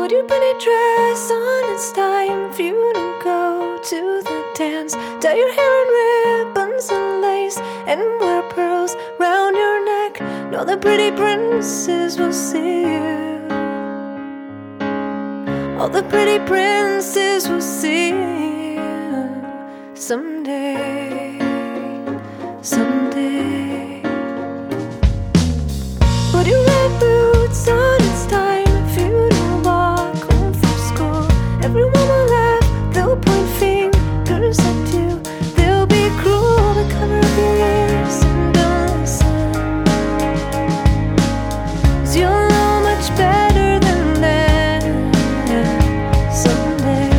Put your pretty dress on, it's time for you to go to the dance. Tie your hair in ribbons and lace, and wear pearls round your neck. Know the pretty princes will see you. All the pretty princes will see you someday, someday. Put your red boots on, it's time for you to walk home from school. Everyone will laugh, they'll point fingers at you. They'll be cruel, but cover up your ears and don't listen, 'cause you'll know much better than them someday,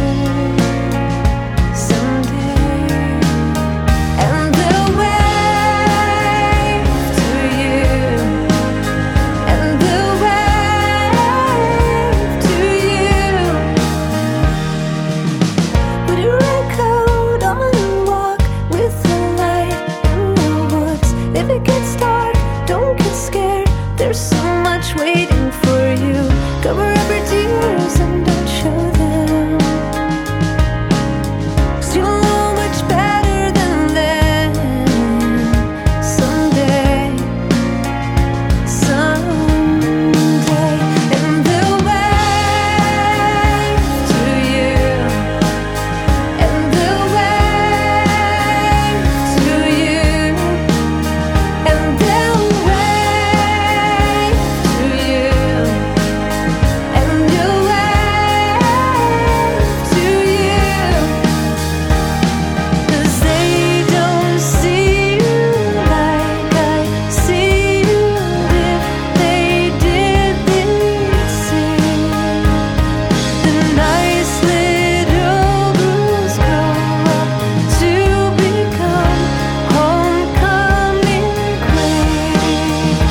someday. And they'll wave to you, and they'll wave to you. Put your red coat on and walk with the light in the woods. If it gets dark, don't get scared, there's so much waiting for you. Cover up your tears and don't show them, 'cause you'll know much better than them someday, someday. And they'll wave to you, and they'll wave to you, and they'll wave to you, and you'll wave to you. 'Cause they don't see you like I see you. If they did, they'd see the nice little blues grow up to become homecoming queens.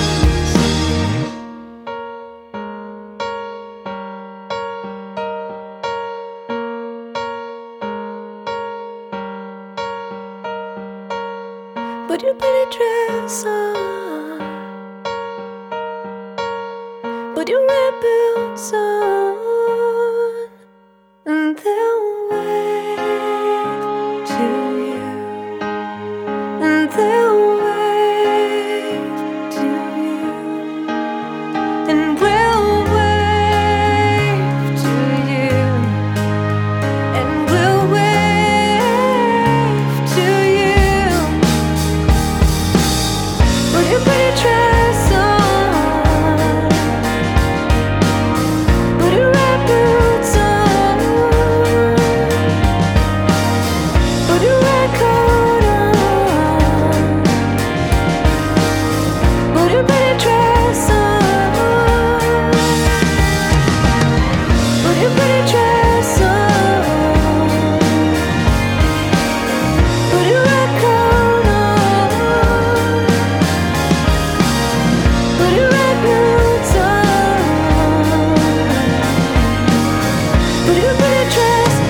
Put your pretty dress on, put your red boots on, and they'll wave to you, and they'll wave to you, and we'll wave to you, and we'll wave to you. Put your pretty dress on, put your red boots on, put your red coat on, put your pretty dress on, put your pretty dress on, put your red coat on, put your red boots on, put your pretty dress